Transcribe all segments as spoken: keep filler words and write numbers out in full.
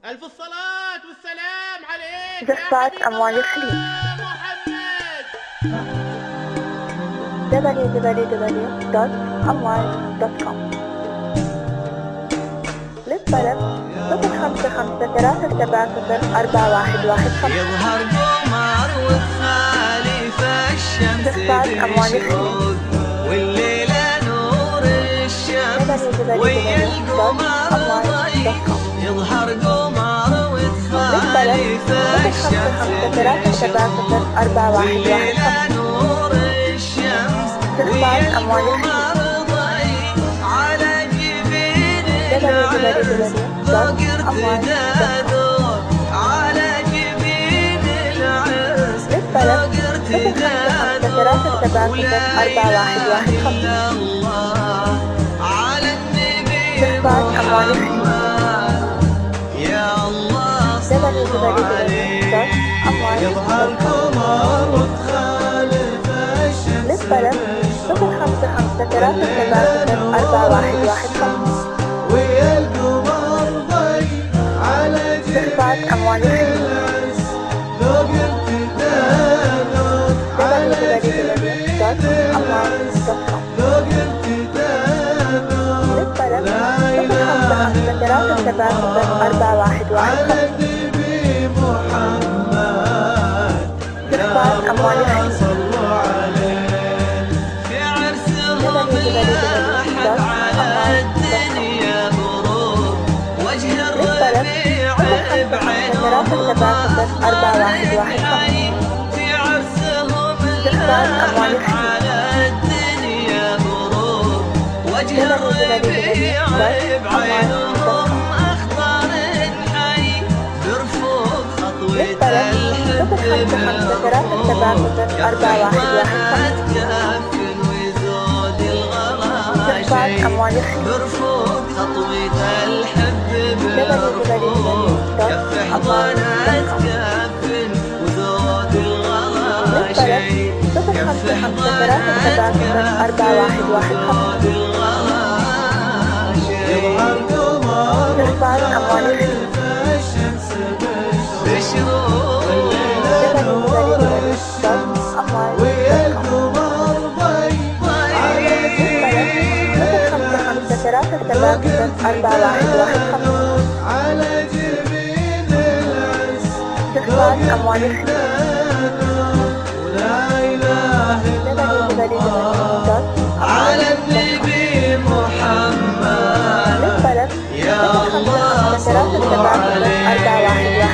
ألف الصلاة والسلام عليك جفات أموال الخليج. محمد. دبليو دبليو دبليو دوت أموال دوت كوم. للطلب صفر خمسة خمسة ثلاثة سبعة صفر أربعة واحد واحد خمسة. يظهر قمر وخالف الشمس بشروق والليلة نور الشمس ويا القمر ضيق. يظهر قمر وخالف الشمس بشروق والليلة نور الشمس ويا القمر ضيق. على جبين العرس ضاق ارتدادور. على جبين العرس ضاق ارتدادور. ولا إله إلا الله على النبي محمد. يا الله صل عليه. يظهر قمر وتخالف الشمس ويا القمر ضيق. على جبين العرس ذوق ارتدادور. على جبين العرس ذوق ارتدادور. لا إله إلا الله على النبي محمد. يا الله صلوا عليه. في عرسهم لاحت على الدنيا بروق. وجه الربيع بعينهم الحي. في عرسهم لاحت على الدنيا بروق. وجه الربيع بعينهم أخضر حي. برفوق خطوة الحب برفوق. يفحض كافن وزود الغلا شي. برفوق خطوة الحب برفوق. يفحض كافن وزود الغلا شي. يفحض كافن وزود الغلا شي. يظهر قمر وخالف الشمس بشروق. والليلة نور الشمس ويا القمر ضيق. على جبين العرس ذوق ارتدادور. على جبين العرس ذوق ارتدادور. ولا إله إلا الله على النبي محمد. يا الله صل عليه.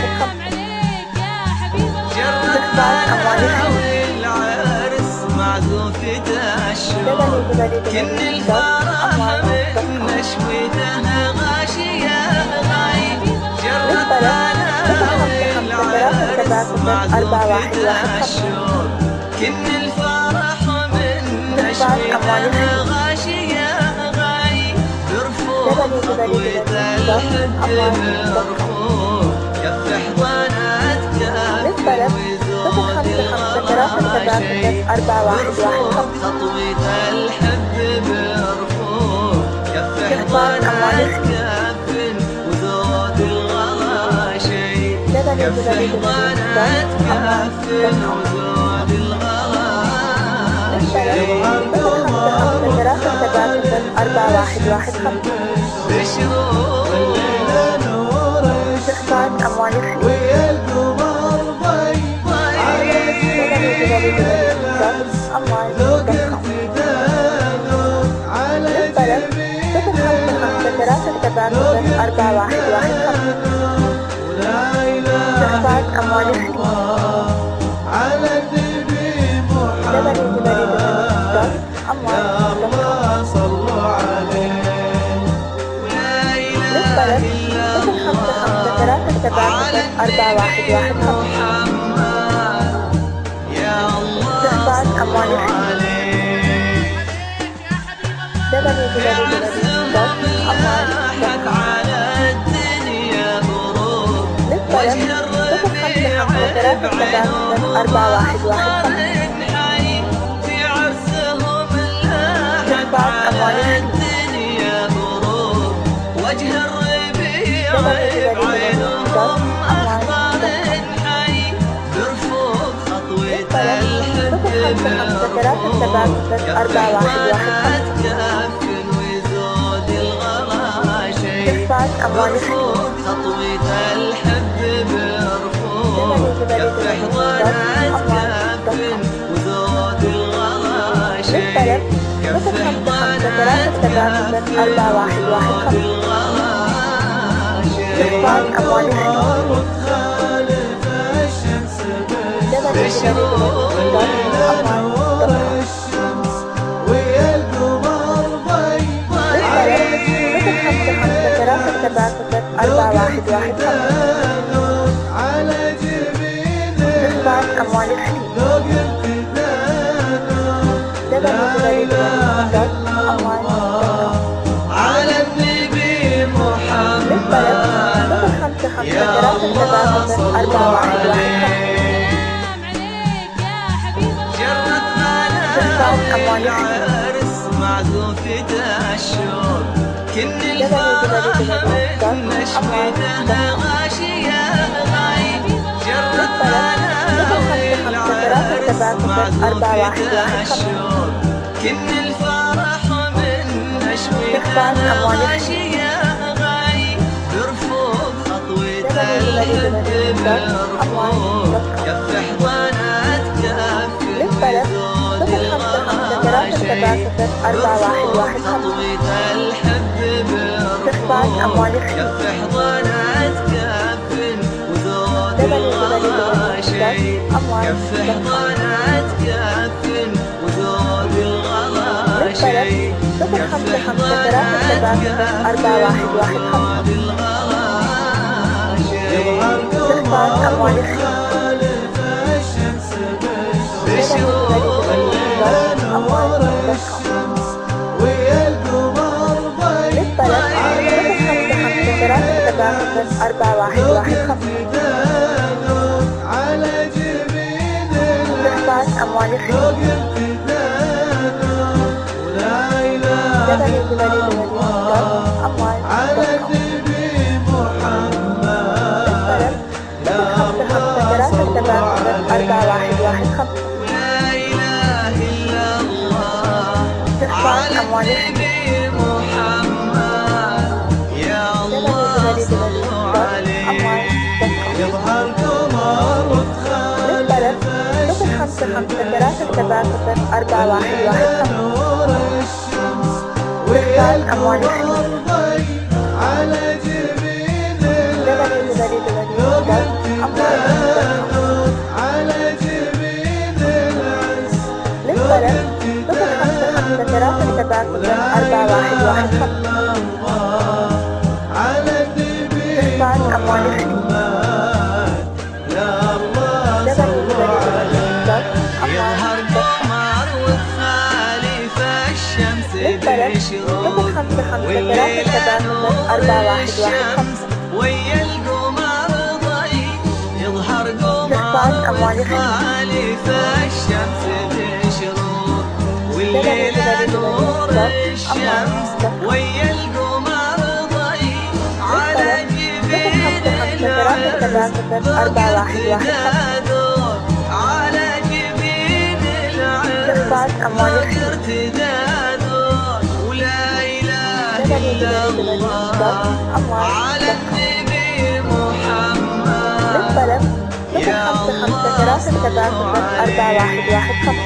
جرتنا والعرس معزوفة الشوق. كن الفرح من نشوته غاشية غايب. جرتنا والعرس معزوفة الشوق. كن الفرح من نشوته غاشية غايب. برفوق خطوة الحب برفوق. كف حضانات كافي وزود الغلا شي. برفوق خطوة الحب برفوق. كف حضانات كافي وزود الغلا شي. كف حضانات كافي وزود الغلا شي. بشروق. والليلة نور الشمس ويا القمر ضيق. على جبين العرس ذوق ارتدادور. على جبين العرس ذوق ارتدادور. ولا إله إلا الله على النبي محمد. يا الله صلوا عليه. لا إله إلا الله على النبي محمد. يا الله صلوا عليه. في عرسهم لاحت على الدنيا بروق. وجه الربيع بعينهم أخضر حي. في عرسهم لاحت على الدنيا بروق. وجه الربيع بعينهم سبعة صفر أربعة واحد واحد خمسة. إخفاء أموال الحلول. خطوة الحب برفوق كف حضانات كف وزود الغلا شيء كف حضانات كف أربعة واحد واحد خمسة. إخفاء أموال الحلول. سبعة صفر أربعة واحد واحد خمسة. إخفاء أموال الحلول. على النبي محمد يا الله جرت غلاي العرس معزوفة الشوق كن الفرح من نشمتها غاشية غايب جرت غلاي العرس معزوفة الشوق كن الفرح من نشمتها غاشية غايب برفوق خطوة الحب برفوق كف حضانات كف وزود الغاشي أربعة واحد واحد خمسة. الحب أموال الحلول. كف حضانات كف وزود الغاشي كف حضانات كف وزود الغاشي كف حضانات كف أربعة واحد واحد خمسة. إخفاء أموال الحلول. أربعة واحد واحد خمسة. إخفاء أموال الحلول. أربعة واحد واحد خمسة. إخفاء أموال الحلول. خمسة خمسة ثلاثة سبعة صفر أربعة واحد واحد خمسة. إخفاء أموال الحلول. للطلب صفر خمسة خمسة ثلاثة سبعة صفر أربعة واحد واحد خمسة. إخفاء أموال الحلول. يظهر قمر والثالي فالشمس بيشرق والليل نور الشمس ويا القمر ضي يظهر قمر والثالي فالشمس بيشرق والليل نور الشمس ويا القمر ضي على جبين العرس أربعة واحد واحد خمسة. على جبين العرس أموال الحلول. ولا إله إلا الله على النبي محمد للطلب صفر خمسة خمسة ثلاثة سبعة صفر أربعة واحد واحد خمسة.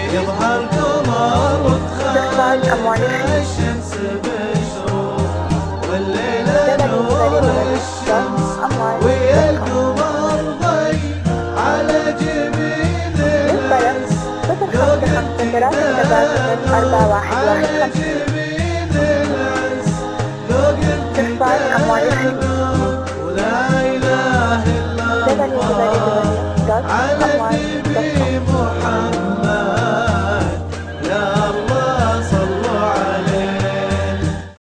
إخفاء أموال الحلول. ثلاثة سبعة صفر أربعة واحد واحد خمسة. إخفاء أموال الحلول.